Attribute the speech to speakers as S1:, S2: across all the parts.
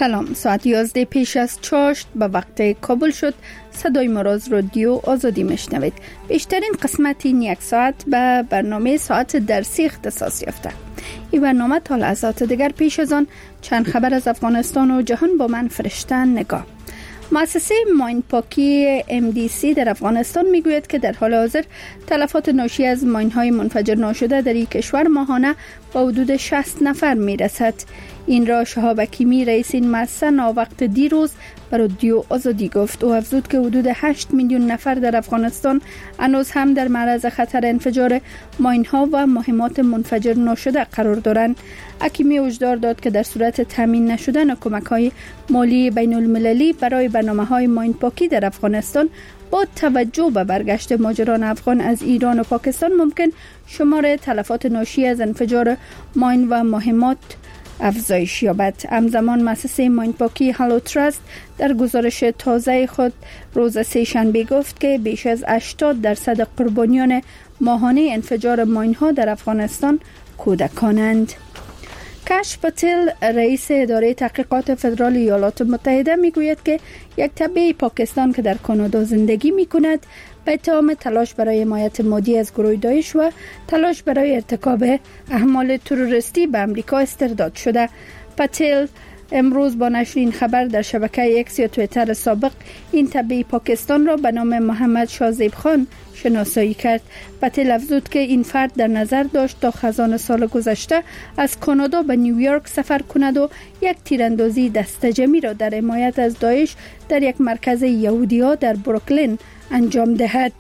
S1: سلام، ساعت 11 پیش از چاشت به وقت کابل شد. صدای ما را از رادیو آزادی میشنوید. بیشترین قسمت این یک ساعت به برنامه ساعت درسی اختصاص یافته. این برنامه تا لحظات دیگر پیش از آن چند خبر از افغانستان و جهان با من فرشته نگاه. مؤسسه ماین پاکی MDC در افغانستان میگوید که در حال حاضر تلفات ناشی از ماین‌های منفجر ناشده در این کشور ماهانه به حدود 60 نفر میرسد. این را شهاب حکیمی رئیس این مؤسسه ناوقت دیروز بر رادیو آزادی گفت. او افزود که حدود 8 میلیون نفر در افغانستان هنوز هم در معرض خطر انفجار ماین‌ها و مهمات منفجر ناشده قرار دارند. حکیمی هشدار داد که در صورت تامین نشدن کمک‌های مالی بین‌المللی برای برنامه‌های ماین پاکی در افغانستان با توجه به برگشت مهاجران افغان از ایران و پاکستان ممکن شمار تلفات ناشی از انفجار ماین و مهمات افزایش یابد. همزمان مؤسسه ماین پاکی هالو تراست در گزارش تازه خود روز سه‌شنبه گفت که بیش از 80% قربانیان ماهانه انفجار ماین ها در افغانستان کودکانند. کش پتل رئیس اداره تحقیقات فدرال ایالات متحده میگوید که یک تبع پاکستان که در کانادا زندگی میکند به اتهام تلاش برای حمایت مادی از گروه داعش و تلاش برای ارتکاب اعمال تروریستی به امریکا استرداد شده. پتل امروز با نشر این خبر در شبکه اکس یا توییتر سابق این تبع پاکستان را به نام محمد شاه خان شناسایی کرد. پتل افزود که این فرد در نظر داشت تا خزان سال گذشته از کانادا به نیویورک سفر کند و یک تیراندازی دسته‌جمعی را در حمایت از داعش در یک مرکز یهودی‌ها در بروکلین انجام دهد.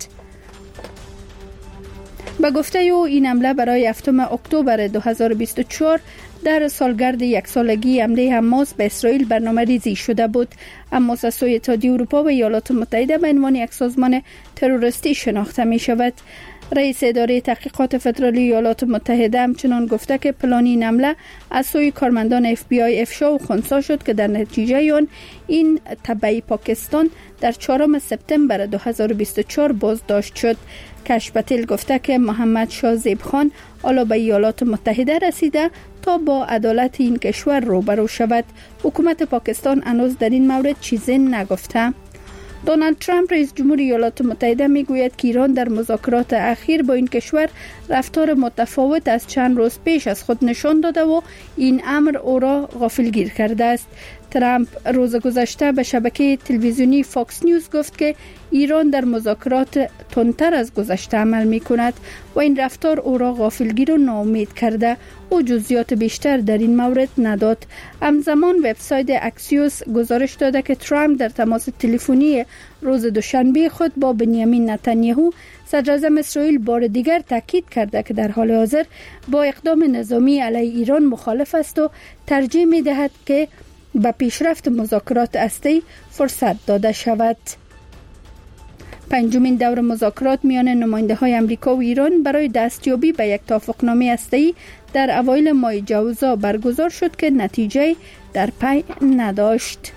S1: به گفته او این حمله برای 7 اکتبر 2024 در سالگرد یک سالگی حمله حماس به اسرائیل برنامه ریزی شده بود. حماس از سوی اتحادیه اروپا و ایالات متحده به عنوان یک سازمان تروریستی شناخته می شود. رئیس اداره تحقیقات فدرالی ایالات متحده همچنان گفته که پلان این حمله از سوی کارمندان FBI افشا و خنثی شد که در نتیجه آن این تبع پاکستان در 4 سپتامبر 2024 بازداشت شد. کش پتل گفته که محمد شاه خان حالا به ایالات متحده رسیده تا با عدالت این کشور روبرو شود. حکومت پاکستان هنوز در این مورد چیزی نگفته. دونالد ترامپ رئیس جمهور ایالات متحده میگوید که ایران در مذاکرات اخیر با این کشور رفتار متفاوت از چند روز پیش از خود نشان داده و این امر او را غافلگیر کرده است. ترامپ روز گذشته به شبکه تلویزیونی فاکس نیوز گفت که ایران در مذاکرات تندتر از گذشته عمل می کند و این رفتار او را غافلگیر و ناامید کرده. او جزئیات بیشتر در این مورد نداد. همزمان وبسایت اکسیوس گزارش داده که ترامپ در تماس تلفنی روز دوشنبه خود با بنیامین نتانیاهو صدر اعظم اسرائیل بار دیگر تاکید کرده که در حال حاضر با اقدام نظامی علیه ایران مخالف است و ترجیح می دهد که به پیشرفت مذاکرات هسته‌ای فرصت داده شود. پنجمین دور مذاکرات میان نماینده‌های آمریکا و ایران برای دستیابی به یک توافقنامه هسته‌ای در اوایل ماه جوزا برگزار شد که نتیجه در پی نداشت.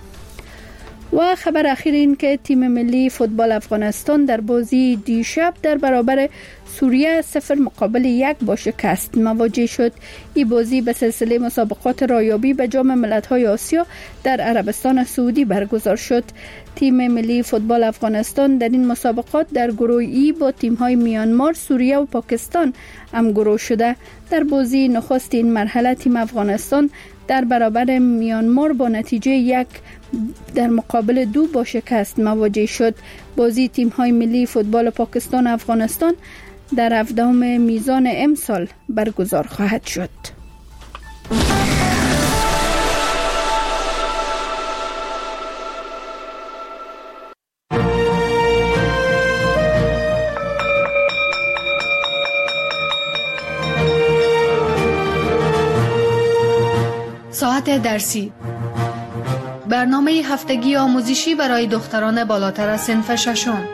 S1: و خبر اخیر این که تیم ملی فوتبال افغانستان در بازی دیشب در برابر سوریه 0-1 با شکست مواجه شد. این بازی به سلسله مسابقات رایابی به جام ملت‌های آسیا در عربستان سعودی برگزار شد. تیم ملی فوتبال افغانستان در این مسابقات در گروه ای با تیم‌های میانمار، سوریه و پاکستان همگروه شده. در بازی نخست این مرحله تیم افغانستان در برابر میانمار با نتیجه 1 در مقابل 2 با شکست مواجه شد. بازی تیم‌های ملی فوتبال پاکستان و افغانستان در 17 میزان امسال برگزار خواهد شد.
S2: ساعت درسی، برنامه هفتگی آموزشی برای دختران بالاتر از صنف ششم.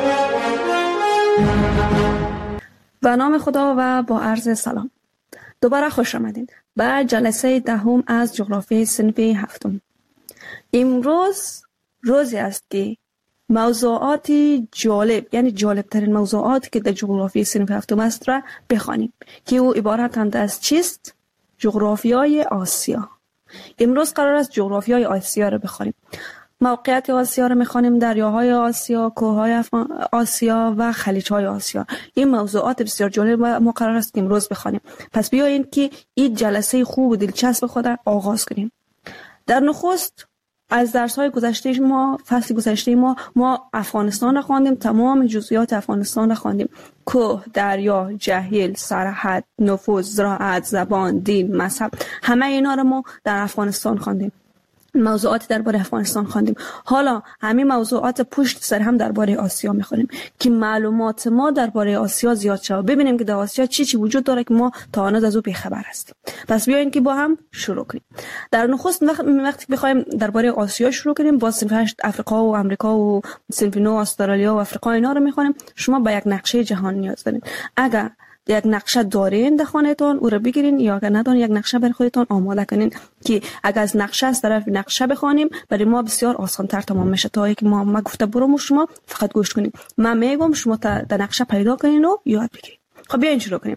S3: به نام خدا و با عرض سلام. دوباره خوش آمدید به جلسه دهم از جغرافی صنف هفتم. امروز روزی است که موضوعات جالب، یعنی جالب ترین موضوعات که در جغرافی صنف هفتم است را بخوانیم که او عبارتند از چیست؟ جغرافیای آسیا. امروز قرار است جغرافیای آسیا رو بخونیم. موقعیت آسیا رو می‌خوانیم، دریاهای آسیا، کوههای آسیا و خلیج‌های آسیا. این موضوعات بسیار جالب ما قرار است که امروز بخوانیم. پس بیایید که این جلسه خوب و دلچسب خود آغاز کنیم. در نخست از درس‌های گذشته ما، فصل گذشته ما افغانستان را خواندیم، تمام جزئیات افغانستان را خواندیم. کوه، دریا، جهیل، سرحد، نفوذ، زراعت، زبان، دین، مذهب، همه اینا را ما در افغانستان خواندیم. موضوعات درباره افغانستان خواندیم. حالا همین موضوعات پشت سر هم درباره آسیا می‌خونیم که معلومات ما درباره آسیا زیاد شود، ببینیم که در آسیا چی وجود داره که ما تا هنوز از او بی‌خبر هستیم. پس بیاین که با هم شروع کنیم. در نخست وقتی بخوایم درباره آسیا شروع کنیم، با صنف 8 افریقا و امریکا و صنف 9 استرالیا و افریقا اینا رو می‌خونیم. شما به یک نقشه جهان نیاز دارید. اگر یک نقشه دارین در خانه‌تان او را بگیرین، یا اگر ندارین یک نقشه برای خودتان آماده کنین که اگر از نقشه از طرف نقشه بخوانیم برای ما بسیار آسان‌تر تمام میشه تا اینکه ما گفته برام شما فقط گوش کنین. من میگم شما در نقشه پیدا کنین و یاد بگیرید. خب بیاین شروع کنیم.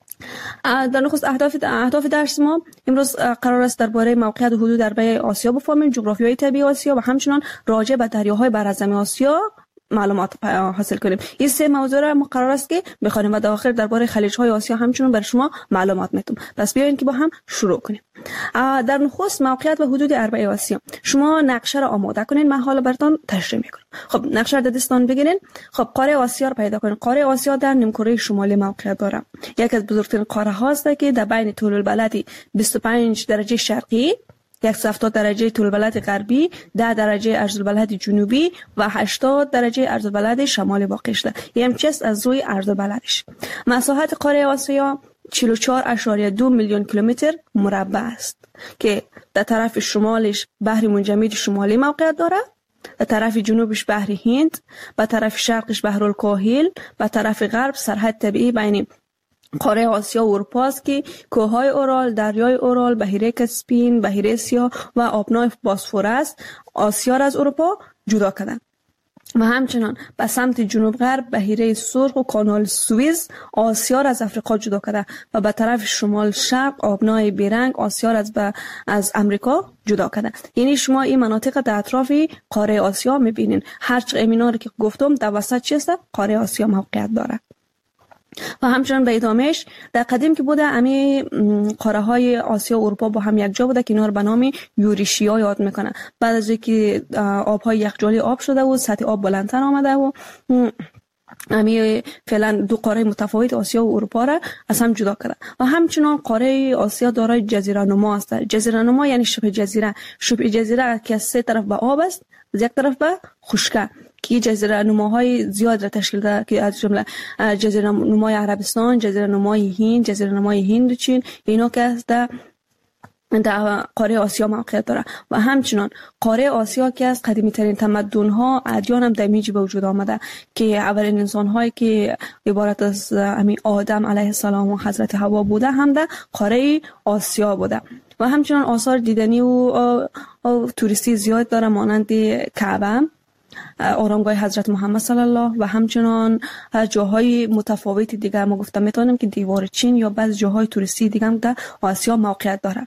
S3: در نخست اهداف درس ما امروز قرار است درباره موقعیت و حدود اربع آسیا بفهمیم، جغرافیای طبیعی آسیا و همچنین راجع به دریاهای برازمی آسیا معلومات حاصل کنیم. این سه موضوع را ما قرار است که بخوانیم و در آخر درباره خلیج‌های آسیا همچنین بر شما معلومات میتم. پس بیاین که با هم شروع کنیم. در نخست موقعیت و حدود اربع آسیا. شما نقشه را آماده کنین، من حالا براتون تشریح میکنم. خب نقشه را در دستتان بگیرین. خب قاره آسیا را پیدا کنین. قاره آسیا در نیمکره شمالی موقعیت داره. یکی از بزرگترین قاره هاست که در بین طول البلد 25 درجه شرقی، 170 درجه طول البلد غربی، 10 درجه عرض البلد جنوبی و 80 درجه عرض البلد شمالی واقع شده. این همچنین از روی عرض البلدش. مساحت قاره آسیا 44.2 میلیون کیلومتر مربع است که در طرف شمالش بحر منجمد شمالی موقعیت داره، به طرف جنوبش بحر هند، به طرف شرقش بحر الکاهل، به طرف غرب سرحد طبیعی بین قاره آسیا و اروپا است که کوههای اورال، دریای اورال، بحیره کاسپین، بحیره سیاه و آبنای باسفورس آسیا را از اروپا جدا کردند. و همچنان به سمت جنوب غرب بحیره سرخ و کانال سوئیس آسیا را از افریقا جدا کرده و به طرف شمال شرق آبنای بیرنگ آسیا را از امریکا جدا کرده. یعنی شما این مناطق در اطراف قاره آسیا میبینین. هر چه اینا رو که گفتم در وسط چیست؟ قاره آسیا موقعیت داره. و همچنان به ادامهش در قدیم که بوده امی قاره های آسیا و اروپا با هم یک جا بوده که اینا رو به نام یوریشیا یاد میکنن. بعد از اینکه آبهای یخچالی آب شده و سطح آب بلندتر آمده و امی فعلا دو قاره متفاوت آسیا و اروپا را از هم جدا کرده. و همچنان قاره آسیا دارای جزیره نما است. جزیره نما یعنی شبه جزیره. شبه جزیره که از سه طرف به آب است، از یک طرف به خشکه، که جزیره نماهای زیاد را تشکیل داده که از جمله جزیره نمای عربستان، جزیره نمای هند، جزیره نمای هندوچین، اینا که در قاره آسیا موقعیت داره. و همچنان قاره آسیا که از قدیمی ترین تمدن ها ادیان هم در میج به وجود آمده که اولین انسان هایی که عبارت از آدم علیه السلام و حضرت حوا بوده هم در قاره آسیا بوده. و همچنان آثار دیدنی و توریستی زیاد داره مانند کعبه، آرامگاه حضرت محمد صلی الله و همچنان جاهای متفاوتی دیگر. ما گفتم میتونیم که دیوار چین یا بعض جاهای توریستی دیگر هم در آسیا موقعیت داره.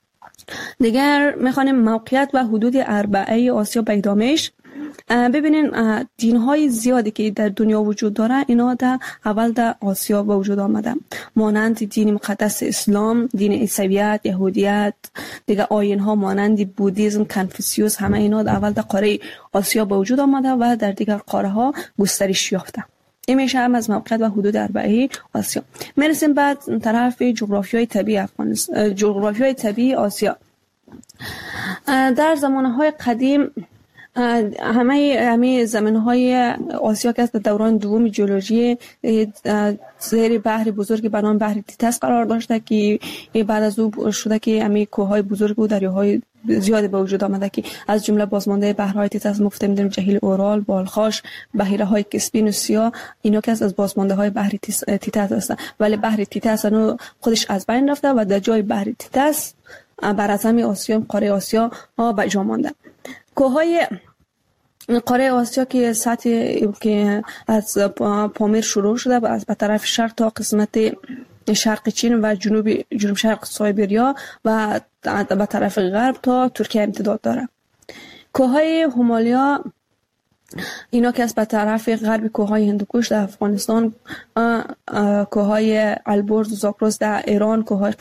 S3: دیگر میخوانیم موقعیت و حدود اربعه آسیا به ادامهش. ببینین دین‌های زیادی که در دنیا وجود داره اینا در اول در آسیا به وجود آمده، مانند دین مقدس اسلام، دین عیسویت، یهودیت، دیگه آیین‌ها مانند بودیسم، کنفوسیوس، همه اینا در اول در قاره آسیا به وجود آمده و در دیگر قاره‌ها گسترش یافته. این میشه هم از موقعیت و حدود اربعه آسیا. میرسیم بعد طرف جغرافیای طبیعی افغانستان، جغرافیای طبیعی آسیا. در زمانهای قدیم همه زمینهای آسیا که از دوران دوم ژئولوژی زیر بحر بزرگ به نام بحر تیتس قرار داشته که بعد از او شده که همه کوههای بزرگ و دریاهای زیادی به وجود آمده که از جمله بازمانده بحرهای تیتس مفته میدونیم جهیل اورال، بالخاش، بحیره های کاسپین و سیاه، اینا که از بازمانده های بحر تیتس هستند. ولی بحر تیتس انو خودش از بین رفته و در جای بحر تیتس برازم آسیا، قاره آسیا به جا مانده. کوههای قاره آسیا که سطح که از پامیر شروع شده و از به طرف شرق تا قسمت شرق چین و جنوب شرق سایبریا و به طرف غرب تا ترکیه امتداد داره. کوههای هیمالیا اینا که از به طرف غرب کوههای هندوکش در افغانستان، کوههای البرز و زاگرس در ایران، کوههای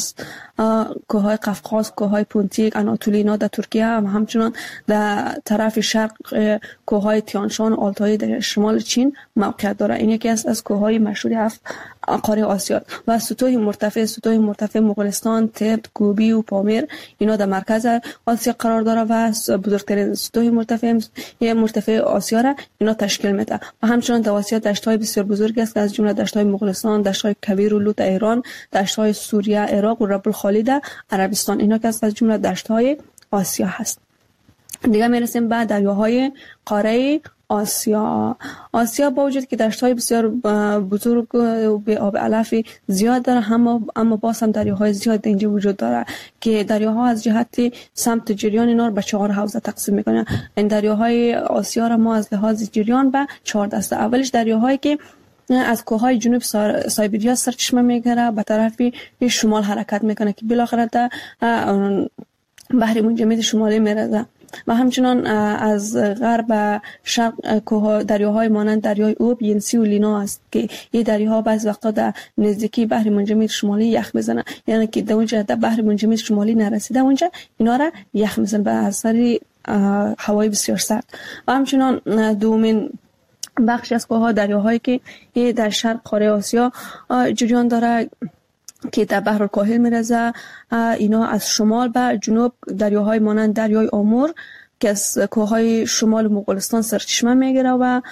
S3: قفقاز، کوههای پونتیک، آناتولی اینا در ترکیه و همچنان در طرف شرق کوههای تیانشان و آلتای در شمال چین موقعیت داره. این یکی از کوههای مشهور قاره آسیا و سطوح مرتفع مغولستان، تبت، گوبی و پامیر اینا در مرکز آسیا قرار داره و بزرگترین سطوح مرتفع آسیا را اینا تشکیل میده. و همچنان در آسیا دشت‌های بسیار بزرگی است که از جمله دشت‌های مغولستان، دشت‌های کویر و لوت ایران، دشت‌های سوریه، عراق و رب الخالی در عربستان اینا که از جمله دشت‌های آسیا هست. دیگه میرسیم به دریاهای قاره آسیا با وجود که دشت‌های بسیار بزرگ و به آب علف زیاد داره، اما باز هم دریاهای زیاد اینجا وجود داره که دریاها از جهت سمت جریان اینا رو به 4 حوزه تقسیم میکنن. این دریاهای آسیا را ما از لحاظ جریان به 4 دسته. اولش دریاهایی که از کوههای جنوب سایبریا سرچشمه میگیره به طرف شمال حرکت میکنه که بالاخره در بحر منجمد شمالی میرسه و همچنان از غرب شرق دریاهای مانند دریای اوب، ینسی و لینا است که این دریاها بعضی وقتا در نزدیکی بحر منجمد شمالی یخ میزنه، یعنی که در اونجا در بحر منجمد شمالی نرسیده اونجا اینا را یخ میزنه به اثر هوای بسیار سرد. و همچنان دومین بخش از کوهها دریاهایی که در شرق قاره آسیا جریان داره که در بحر الکاهل میرزه، اینا از شمال به جنوب دریاهای مانند دریای آمور که از کوههای شمال مغولستان سرچشمه میگیره و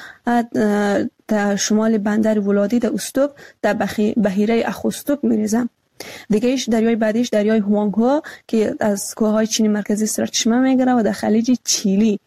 S3: در شمال بندر ولادی در استوب در بحیره اخوستوب میرزه. دیگهش دریای بعدیش دریای هوانگ‌هو که از کوههای چین مرکزی سرچشمه میگیره و در خلیج چیلی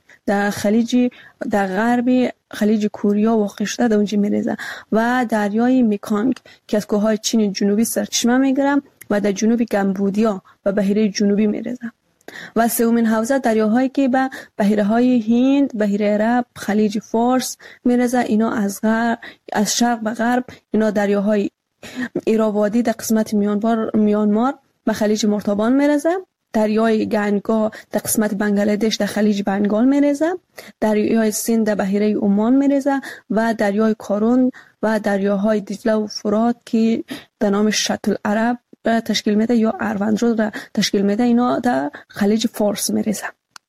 S3: در غربی خلیج کوریا واقع شده در اونجا میریزه و دریای میکانگ که از کوههای چین جنوبی سرچشمه میگیره و در جنوب کمبودیا و بحیره جنوبی میریزه. و سومین حوزه دریاهایی که به بحیره های هند، بحیره عرب، خلیج فارس میریزه. اینا از شرق به غرب اینا دریاهای ایراوادی در قسمت میانمار به خلیج مرتبان میریزه. دریای گنگا در قسمت بنگلادش در خلیج بنگال میریزه، دریای سیند در بحیره عمان میریزه و دریای کارون و دریاهای دجله و فرات که به نام شط العرب تشکیل میده یا اروندرود را تشکیل میده اینا در خلیج فارس میریزه.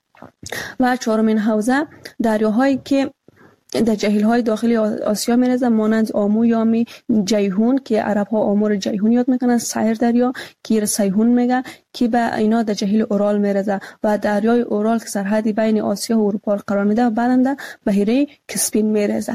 S3: و چهارمین حوزه دریاهایی که در جهیل‌های داخلی آسیا میرزه مانند آمو یا جیهون که عرب‌ها آمور جیهون یاد میکنن، سایر دریا که سیهون میگن که به اینا در جهیل اورال میرزه و دریای اورال که سرحدی بین آسیا و اروپا قرار میده و بعداً بحیره کسپین میرزه.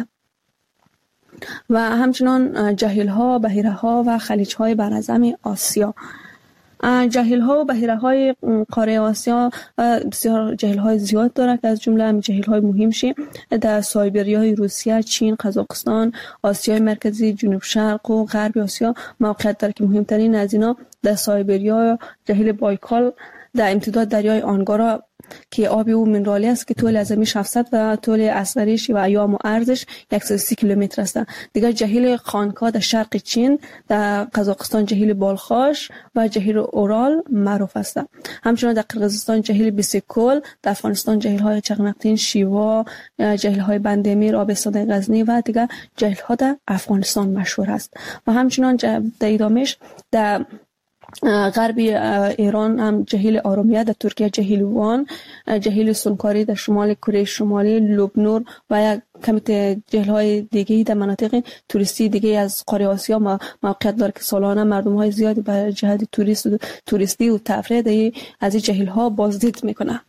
S3: و همچنان جهیل‌ها، بحیره‌ها و خلیج‌های برعظم آسیا. جهیل‌ها و بحیره‌های قاره آسیا بسیار جهیل‌های زیاد داره که از جمله همین جهیل‌های مهمشی در سایبریای روسیه، چین، قزاقستان، آسیای مرکزی، جنوب شرق و غرب آسیا موقعیت داره که مهمترین از اینا در سایبریا جهیل بایکال در امتداد دریای آنگارا که آب او منرالی است که طول ازمیش 700 و طول اصغریش و ایام و عرضش 130 کیلومتر است. دیگر جهیل خانکا در شرق چین، در قزاقستان جهیل بالخاش و جهیل اورال معروف است. همچنین در قرقیزستان جهیل بیسیکول، در افغانستان جهیل‌های چغنقتین، شیوا، جهیل‌های بندمیر، آبستان غزنی و دیگر جهیل‌ها در افغانستان مشهور است. و همچنین در ادامهش در غربی ایران هم جهیل آرومیه، در ترکیه جهیل وان، جهیل سونکاری در شمال کره شمالی، لوبنور و کمی جهیل‌های دیگه در مناطق توریستی دیگه از قاره آسیا موقعیت داره که سالانه مردم‌های زیادی به جهت توریستی و تفریح از این جهیل‌ها بازدید میکنه.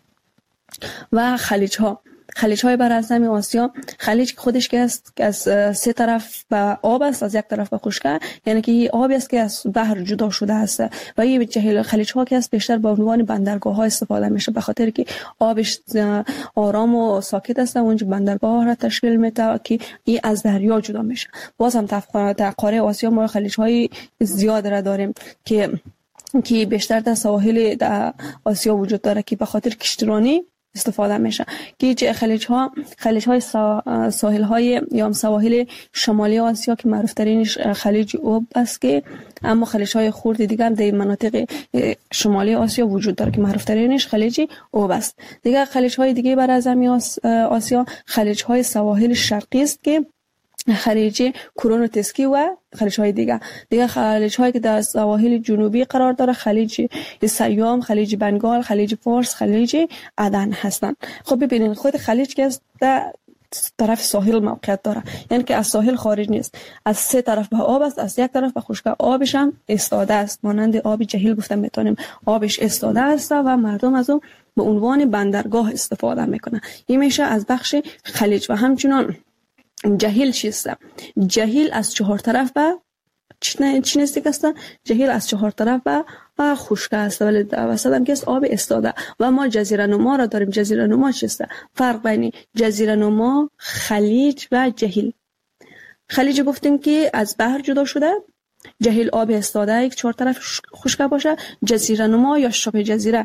S3: و خلیج‌های برعظم آسیا، خلیج خودش که از سه طرف به آب است، از یک طرف به خشکی، یعنی که این آبی است که از بحر جدا شده است و این جهیل خلیج‌ها که است بیشتر به عنوان بندرگاه‌ها استفاده میشه به خاطر که آبش آرام و ساکت است و اونجا بندرگاه را تشکیل میده که این از دریا جدا میشه. باز هم در قاره آسیا ما خلیج‌های زیاد را داریم که بیشتر در سواحل در آسیا وجود داره که به خاطر کشتیرانی استفاده میشه که خلیج های ساحل های یا سواحل شمالی آسیا که معروف ترینش خلیج اوب است که اما خلیج های خرد دیگه هم در مناطق شمالی آسیا وجود داره که معروف ترینش خلیج اوب است. دیگه خلیج های دیگه بر از آسیا خلیج های سواحل شرقی است که خلیج کرونوتسکی و خلیج های دیگه خلیج هایی که در سواحل جنوبی قرار داره خلیج سیام، خلیج بنگال، خلیج فارس، خلیج عدن هستند. خب ببینید خود خلیج که در طرف ساحل موقعیت داره، یعنی که از ساحل خارج نیست، از سه طرف به آب است، از یک طرف به خشکی. آبش هم استاده است، مانند آب جهیل گفتم میتونیم آبش استاده است و مردم از اون به عنوان بندرگاه استفاده میکنن. این میشه از بخش خلیج. و همچنان جهیل چیست؟ جهیل از چهار طرف به چی نزدیک است؟ جهیل از چهار طرف به خشک است ولی وسط هم که است آب استاده. و ما جزیره نما را داریم. جزیره نما چیست؟ فرق بین جزیره نما، خلیج و جهیل. خلیج گفتیم که از بحر جدا شده، جهیل آب استاده یک چهار طرف خشک باشه، جزیره نما یا شبه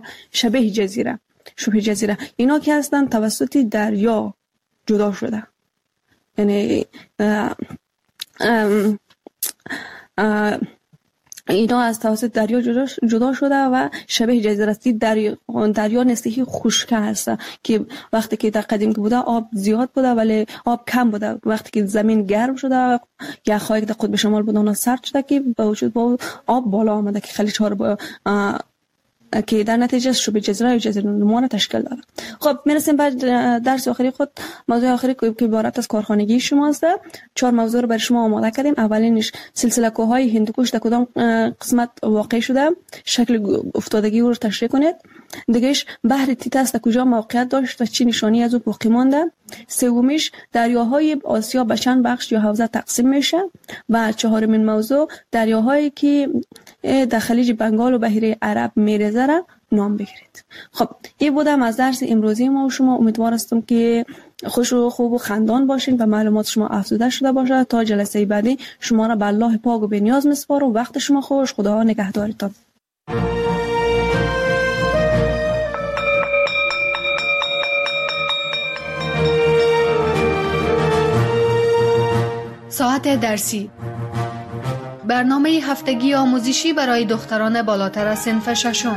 S3: جزیره اینا که هستن توسط دریا جدا شده، یعنی اینا از توسط دریا جدا شده و شبه جزیره‌ای دریا نسبی خشک هست که وقتی که در قدیم که بوده آب زیاد بوده ولی آب کم بوده. وقتی که زمین گرم شده یا خواهی که در قطب شمال بوده اونا سرد شده که با وجود با آب بالا آمده که خلیج ها رو که در نتیجه شبه جزیره یا جزیره نما تشکیل داره. خب میرسیم به درس آخری خود. موضوع آخری که عبارت از کارخانگی شماست. 4 موضوع رو برای شما آماده کردیم. اولینش سلسله کوههای هندوکش در کدام قسمت واقع شده، شکل افتادگی رو تشریح کنید. دیگهش بحر تیتاس در کجا موقعیت داشت و چی نشانی از او باقی مانده. سومیش دریاهای آسیا به چند بخش یا حوزه تقسیم میشه. و چهارمین موضوع دریاهایی که در خلیج بنگال و بحیره عرب میریزه را نام بگیرید. خب این بودم از درس امروزی ما و شما. امیدوار هستم که خوش و خوب و خندان باشین و معلومات شما افزوده شده باشه. تا جلسه بعدی شما را به الله پاک و بی‌نیاز میسپارم. وقت شما خوش. خدا نگهدارتان.
S2: ساعت درسی، برنامه هفتگی آموزشی برای دختران بالاتر از صنف ششم.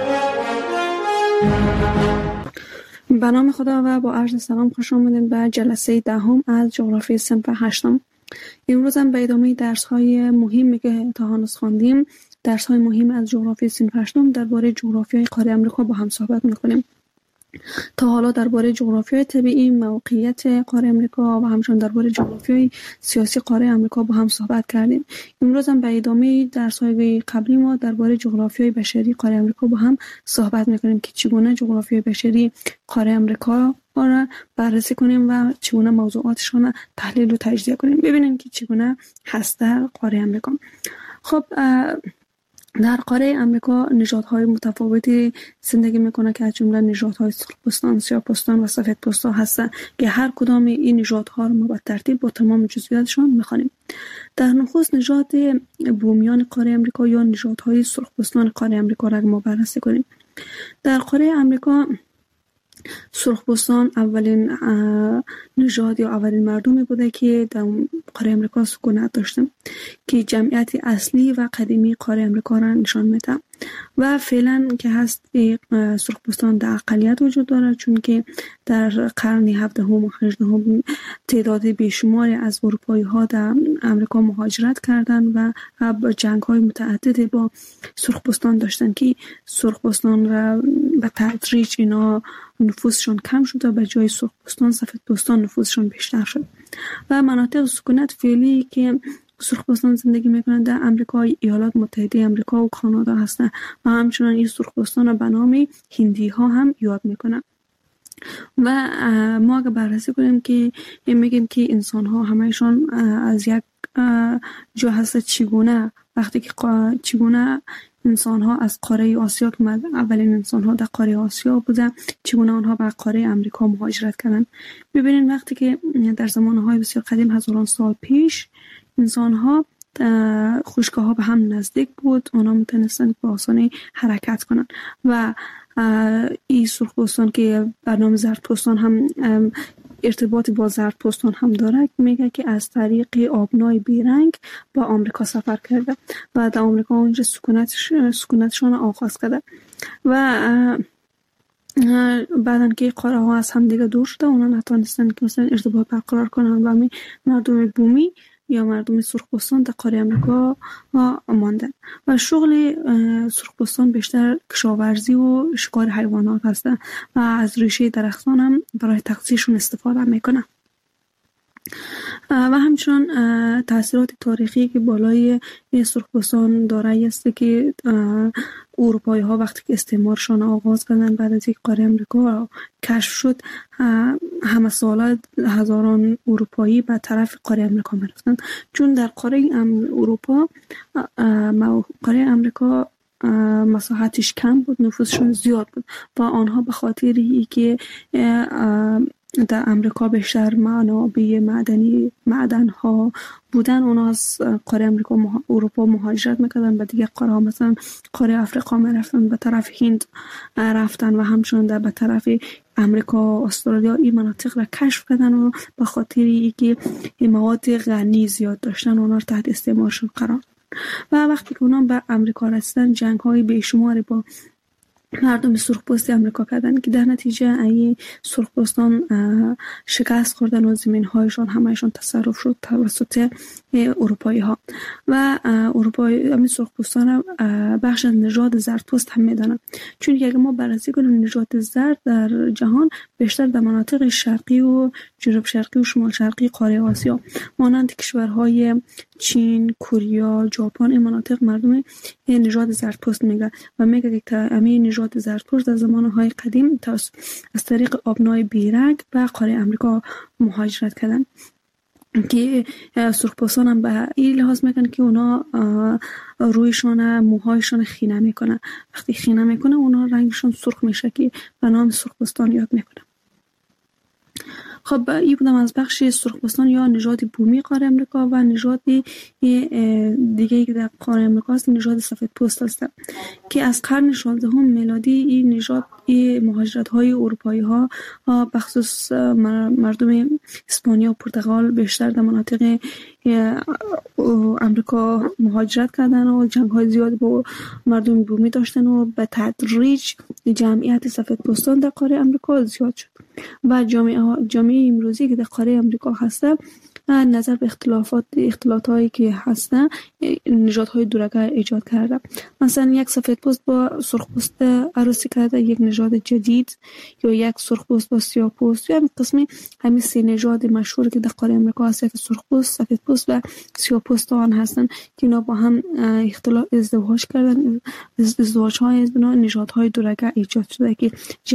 S3: به نام خدا و با عرض سلام خوش آمدید به جلسه دهم از جغرافی صنف هشتم. امروز هم به ادامه درس های مهمی که تا هنوز خواندیم، درس های مهم از جغرافی صنف هشتم درباره جغرافیای قاره آمریکا با هم صحبت میکنیم. تا حالا درباره جغرافیای طبیعی، موقعیت قاره آمریکا و همچنین درباره جغرافیای سیاسی قاره آمریکا با هم صحبت کردیم. امروز هم به ادامه درس‌های قبلی ما درباره جغرافیای بشری قاره آمریکا با هم صحبت می‌کنیم که چگونه جغرافیای بشری قاره آمریکا را بررسی کنیم و چگونه موضوعاتشان را تحلیل و تجزیه کنیم، ببینیم که چگونه هست در قاره آمریکا. خب در قاره آمریکا نژادهای متفاوتی زندگی میکنه که از جمله نژادهای سرخپوستان، سیاه‌پوستان و سفیدپوستان هستند که هر کدام این نژادها رو ما به ترتیب با تمام جزئیاتشان میخوانیم. در نخست نژاد بومیان قاره آمریکا یا نژادهای سرخپوستان قاره آمریکا را ما بررسی کنیم. در قاره آمریکا سرخپوستان اولین نژاد یا اولین مردمی بوده که در قاره آمریکا سکونت داشته که جمعیت اصلی و قدیمی قاره آمریکا را نشان میده و فعلا که هست سرخپوستان در اقلیت وجود داره، چون که در قرن 17 و 18 تعداد بیشماری از اروپایی ها در آمریکا مهاجرت کردند و جنگ های متعدد با سرخپوستان داشتن که سرخپوستان را به تدریج اینا نفوذشون کم شد و به جای سرخپوستان سفیدپوستان نفوذشون بیشتر شد و مناطق سکونت فعلی که سرخپوستان زندگی میکنند در امریکا، ایالات متحده امریکا و کانادا هستند و همچنان این سرخپوستان را به نام هندی ها هم یاد میکنند. و ما اگه بررسی کنیم که میگیم که انسان ها همهشون از یک جا هست، چگونه وقتی که چگونه انسان ها از قاره آسیا که اولین انسان ها در قاره آسیا بودن چگونه آنها به قاره امریکا مهاجرت کردند. ببینید وقتی که در زمانهای بسیار قدیم، هزاران سال پیش، انسان ها خشک‌ها ها به هم نزدیک بود، اونا میتونستن با آسانی حرکت کنن و این سرخپوستان که برنامه زرتشتان هم ارتباطی با زرتشتان هم داره، میگه که از طریق آبنای بیرنگ با آمریکا سفر کرده و در آمریکا اونجا سکونتشان آغاز کرده و بعدن که قاره ها از هم دیگه دور شده، اونا نتونستن که مثلا ارتباط برقرار کنن و مردم بومی یا مردم سرخپوستان در قاره امریکا ماندن و شغل سرخپوستان بیشتر کشاورزی و شکار حیوانات هستن و از ریشه درختان هم برای تغذیه‌شون استفاده میکنن و همچنان تاثیرات تاریخی که بالای سرخپوستان داره است که اروپایی ها وقتی که استعمارشان آغاز کردن بعد از یک قاره امریکا کشف شد، همه ساله هزاران اروپایی به طرف قاره امریکا میرفتن، چون در قاره امریکا مساحتش کم بود، نفوسشون زیاد بود و آنها به خاطر اینکه در امریکا بیشتر منابع معدن ها بودن، اونا از قاره اروپا مهاجرت میکردن به دیگه قاره ها، مثلا قاره افریقا میرفتن، به طرف هند رفتن و همچنان به طرف امریکا، استرالیا این مناطق را کشف کردن و به خاطر اینکه مواد غنی زیاد داشتن اونا رو تحت استعمارشون قرار و وقتی که اونا به امریکا رسیدن جنگ های بیشماری با مردم سرخپوست امریکا کردن که در نتیجه این سرخپوستان شکست خوردن و زمین هایشان همهشان تصرف شد توسط اروپایی ها و اروپایی سرخپوستان بخش از نژاد زرتشت هم میدانن، چون که اگر ما بررسی کنیم نژاد زرد در جهان بیشتر در مناطق شرقی و جنوب شرقی و شمال شرقی قاره آسیا مانند کشورهای چین، کره، ژاپن، این مناطق مردم نژاد زرتشت میگه و میگه که همین نژاد زرتشت در زمانهای قدیم از طریق آبنای بیرنگ به قاره امریکا مهاجرت کردن که سرخپوستان هم به این لحاظ میکنن که اونا رویشون موهایشون خینه میکنن، وقتی خینه میکنه اونا رنگشون سرخ میشه که به نام سرخپوستان یاد میکنن. خب این بودم از بخش سرخپوستان یا نژاد بومی قاره امریکا و نژاد دیگه که در قاره امریکا است نژاد سفیدپوست است که از قرن 16 میلادی این نژاد مهاجرت های اروپایی ها بخصوص مردم اسپانیا و پرتغال بیشتر در مناطق امریکا مهاجرت کردن و جنگ های زیاد با مردم بومی داشتن و به تدریج جمعیت سفیدپوستان در قاره امریکا زیاد شد و جامعه امروزی که در قاره امریکا هسته نظر به اختلاطایی که هستن نژادهای دورگه ایجاد کرده. مثلا یک سفیدپوست با سرخپوست عروسی کرده، یک نژاد جدید، یا یک سرخپوست با سیاه‌پوست، یا قسمی همین سه نژاد مشهور که در قاره امریکا هست که سرخپوست، سفیدپوست و سیاه‌پوست آن هستن که اینا با هم ازدواج کردن. ازدواج‌های از بنا نژادهای دورگه ایجاد شده که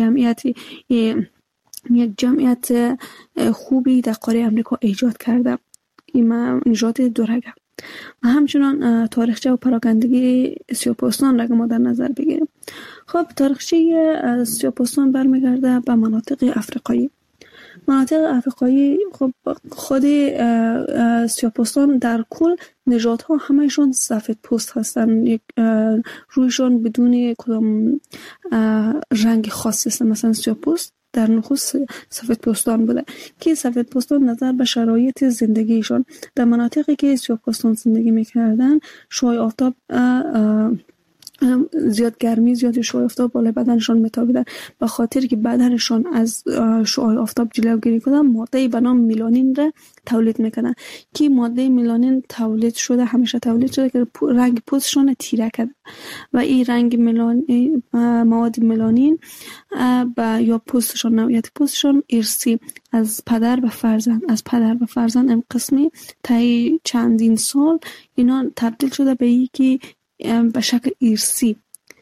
S3: یک جمعیت خوبی در قاره امریکا ایجاد کرده، این نژاد دورگه. و همچنان تاریخچه و پراکندگی سیاه‌پوستان را ما در نظر بگیریم. خب تاریخچه سیاه‌پوستان برمیگرده به مناطق افریقایی. مناطق افریقایی خب خود سیاه‌پوستان در کل نژادها همهشون سفیدپوست هستن، یک رویشون بدون کدام رنگ خاصی است. مثلا سیاه‌پوست در نخست سفیدپوستان بوده که سفیدپوستان نظر به شرایط زندگیشان در مناطقی که سیاه‌پوستان زندگی میکردن شعاع آفتاب زیاد گرمی زیاد شعاع آفتاب بالای بدنشان میتابیدن، به خاطر که بدنشان از شعاع آفتاب جلوگیری کنن ماده به نام میلانین را تولید میکنن که ماده میلانین همیشه تولید شده که رنگ پوستشان تیره کرده و این رنگ میلانین مواد میلانین یا پوستشان نوعیت پوستشان ارثی از پدر به فرزند این قسمی تا چندین سال اینا تبدیل شده به این که به شکل ارثی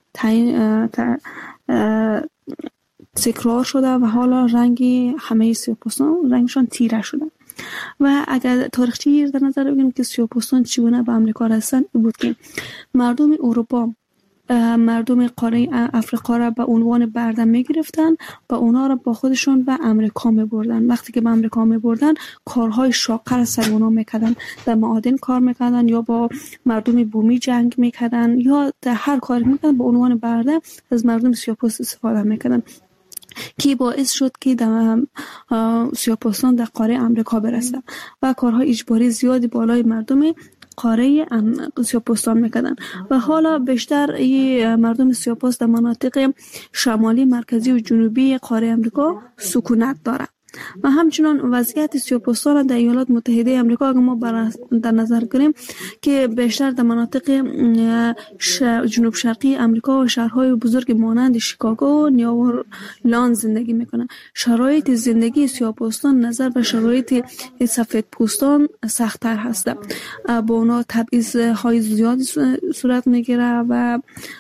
S3: تکرار شده و حالا رنگی همه سیاه‌پوستان رنگشان تیره شده. و اگر تاریخچه‌ای در نظر بگیریم که سیاه‌پوستان چگونه به امریکا رسیدن، بود که مردم اروپا مردم قاره افریقا را به عنوان برده می گرفتن و اونا را با خودشون به امریکا می بردن. وقتی که به امریکا می بردن کارهای شاقه را سر اونا می کردن، در معادن کار می کردن یا با مردم بومی جنگ می کردن یا در هر کاری می کردن، به عنوان برده از مردم سیاه‌پوست استفاده می کردن که باعث شد که سیاه‌پوستان در قاره امریکا برسن و کارهای اجباری زیادی بالای مردم قاره سیاه‌پوستان میکردن و حالا بیشتر مردم سیاه‌پوست در مناطق شمالی، مرکزی و جنوبی قاره امریکا سکونت دارند. و همچنان وضعیت سیاه‌پوستان در ایالات متحده آمریکا اگر ما در نظر گیریم که بیشتر در مناطق جنوب شرقی آمریکا و شهرهای بزرگ مانند شیکاگو و نیوورلانز زندگی میکنند. شرایط زندگی سیاه‌پوستان نظر به شرایط سفیدپوستان سخت‌تر هست. با اونا تبعیض‌های زیادی صورت میگیره و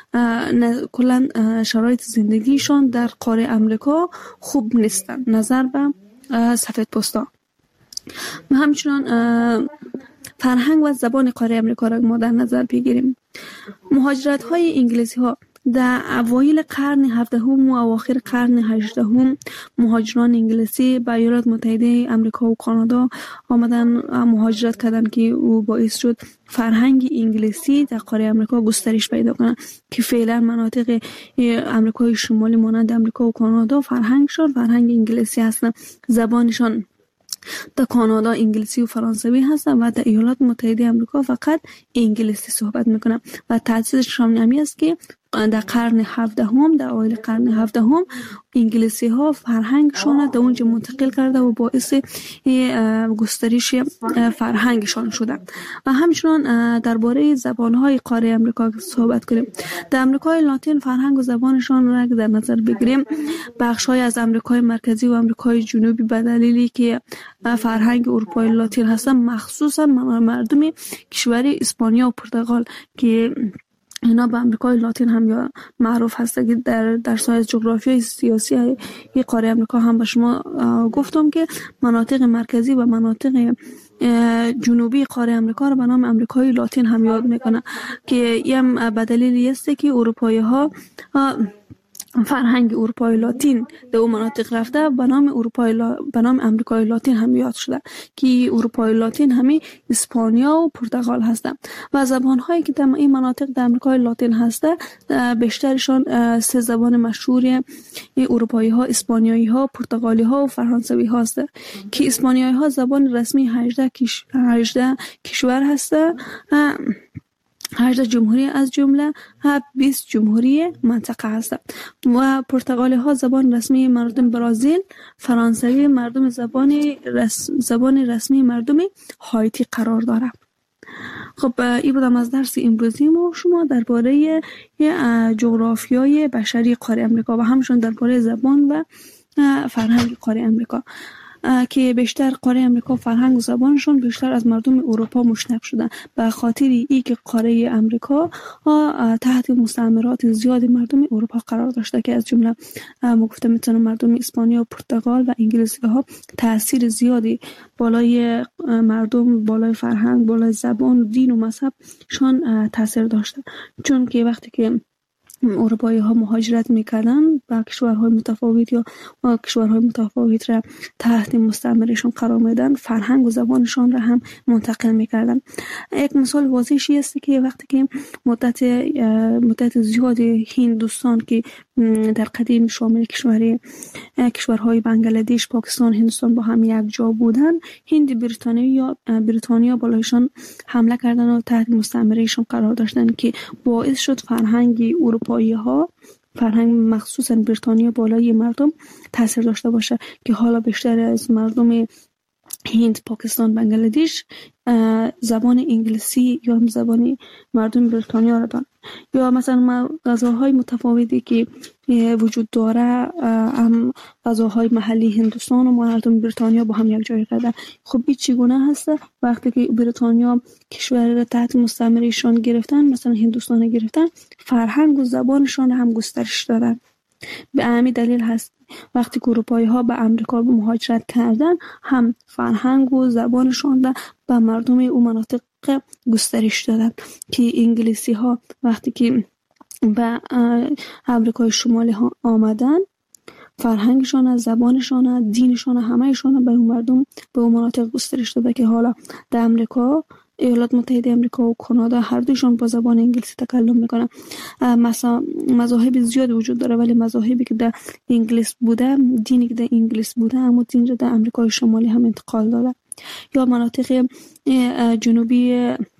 S3: کلا شرایط زندگیشان در قاره آمریکا خوب نیستن نظر به سفیدپوستان. و همچنان فرهنگ و زبان قاره آمریکا را ما در نظر بگیریم. مهاجرت های انگلیسی ها در اوایل قرن 17 و اواخر قرن 18 مهاجران انگلیسی به ایالات متحده آمریکا و کانادا آمدن مهاجرت کردند که او باعث شد فرهنگ انگلیسی در قاره آمریکا گسترش پیدا کنه که فعلا مناطق آمریکای شمالی مانند آمریکا و کانادا فرهنگشان فرهنگ انگلیسی هستند. زبانشان در کانادا انگلیسی و فرانسوی هستند و در ایالات متحده آمریکا فقط انگلیسی صحبت میکنند و تأثیرشان همی است که در قرن 17 در اوایل قرن 17 انگلیسی ها فرهنگشان در اونجا منتقل کرده و باعث گسترش فرهنگشان شده. و همچنان درباره زبانهای قاره آمریکا صحبت کنیم. در آمریکای لاتین فرهنگ و زبانشان را در نظر بگیریم، بخش‌های از آمریکای مرکزی و آمریکای جنوبی به دلیلی که فرهنگ اروپای لاتین هستند، مخصوصا مردم کشور اسپانیا و پرتغال که اینا به آمریکای لاتین هم یا معروف هست که در سایر جغرافیای سیاسی قاره آمریکا هم به شما گفتم که مناطق مرکزی و مناطق جنوبی قاره آمریکا را به نام آمریکای لاتین هم یاد میکنه که این به دلیلی است که اروپایی ها فرهنگ اروپای لاتین در اون مناطق رفته به نام آمریکای لاتین هم یاد شده که اروپای لاتین همین اسپانیا و پرتغال هستند و زبان‌هایی که در این مناطق در آمریکای لاتین هسته بیشترشان سه زبان مشهور اروپایی ها، اسپانیایی ها، پرتغالی ها و فرانسوی ها هست که اسپانیایی ها زبان رسمی 18 کشور هسته، 18 جمهوری از جمله 20 جمهوری منطقه هستند و پرتغالی ها زبان رسمی مردم برزیل، فرانسوی مردم زبان رسمی مردم هایتی قرار داره. خب این بودم از درس امروزی ما شما درباره جغرافیای بشری قاره آمریکا و همچنین درباره زبان و فرهنگ قاره آمریکا که بیشتر قاره آمریکا فرهنگ و زبانشون بیشتر از مردم اروپا مشتق شدن به خاطر ای که قاره آمریکا تحت مستعمرات زیاد مردم اروپا قرار داشته که از جمله ما گفتم میتونم مردم اسپانیا و پرتغال و انگلیسی ها تاثیر زیادی بالای مردم، بالای فرهنگ، بالای زبان، دین و مذهب شان تاثیر داشته، چون که وقتی که اروپایی ها مهاجرت میکردن با کشورهای متفاوت یا کشورهای متفاوت را تحت مستعمرهشون قرار میدن، فرهنگ و زبانشان را هم منتقل میکردن. یک مثال واضحش است که وقتی که مدت زیاد هندوستان که در قدیم شامل کشورهای بنگلادش، پاکستان، هندوستان با هم یک جا بودن، هند بریتانیا بالایشان حمله کردن و تحت مستعمرهشون قرار داشتن که باعث شد فرهنگ اروپایی ها، فرهنگ مخصوصا بریتانیا بالای مردم تاثیر داشته باشه که حالا بیشتر از مردم هند، پاکستان، بنگلادش زبان انگلیسی یا زبان مردم بریتانیا را دارن. یا مثلا غذاهای متفاوتی که وجود داره هم غذاهای محلی هندوستان و مردم بریتانیا با هم یک جای کردن. خب این چگونه هست؟ وقتی که بریتانیا کشور را تحت مستعمرهشان گرفتن، مثلا هندوستان گرفتن، فرهنگ و زبانشان هم گسترش دادن. به همین دلیل هست وقتی که اروپایی ها به امریکا مهاجرت کردن هم فرهنگ و زبانشان را به مردم اون مناطق گسترش دادن که انگلیسی ها وقتی که به امریکای شمالی ها آمدن، فرهنگشان، زبانشان، دینشان، همهشان به اون مردم به اون مناطق گسترش داده که حالا در امریکا، ایالات متحده امریکا و کانادا هر دوشون با زبان انگلیسی تکلم میکنن. مذاهب زیاد وجود داره، ولی مذاهبی که در انگلیس بوده، دینی که در انگلیس بوده، اما دین در امریکای شمالی هم انتقال داده. یا مناطق جنوبی